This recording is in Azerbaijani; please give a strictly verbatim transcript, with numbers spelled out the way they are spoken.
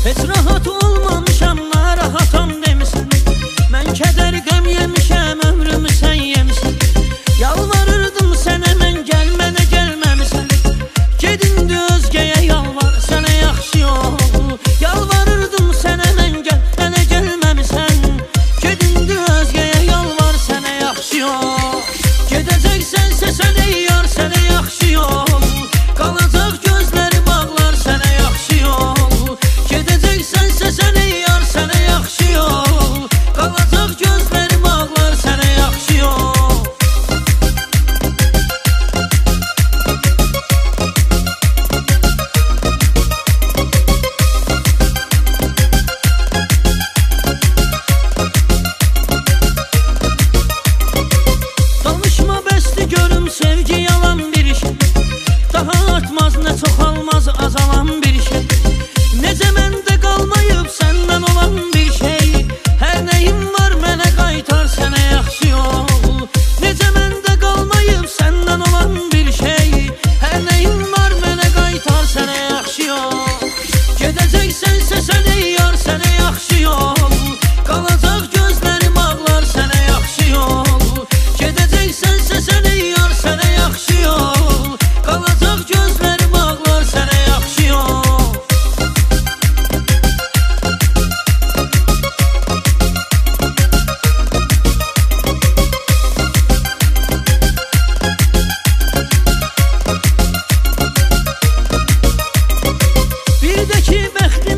Heç rahat olmamışam, narahatam demisən. Mən kədər qəm yemişəm, ömrümü sən yemişsən. Yalvarırdım sənə mən, gəl mənə gəlməmisən. Gedindi özgəyə yalvar, sənə yaxşı yol. Yalvarırdım sənə mən, gəl mənə gəlməmisən. Gedindi özgəyə yalvar, sənə yaxşı yol. Gedəcəksənsə sən ey yar, sənə yaxşı yol. Qalacaq gözlərim ağlar, sənə yaxşı yol. Gedəcəksənsə sən ey yar, sənə yaxşı yol. Qalacaq gözlərim ağlar, sənə yaxşı yol. Danışma bəsli görüm, sevgi yalan bir şey. Daha artmaz, nə çoxalmaz, azalan bir şey. Necə məndə qalmayıb səndən olan bir şey. Hər nəyim var mənə qaytar, sənə yaxşı yol. Necə məndə qalmayıb səndən olan bir şey. Hər nəyim var mənə qaytar, sənə yaxşı yol. Gedəcəksənsə sən ey yar, sənə yaxşı yol. Qalacaq gözlərim ağlar, sənə yaxşı yol. Gedəcəksənsə sən ey yar, sənə yaxşı yol. Qalacaq gözlərim ağlar, sənə yaxşı yol. Bir də ki bəxtim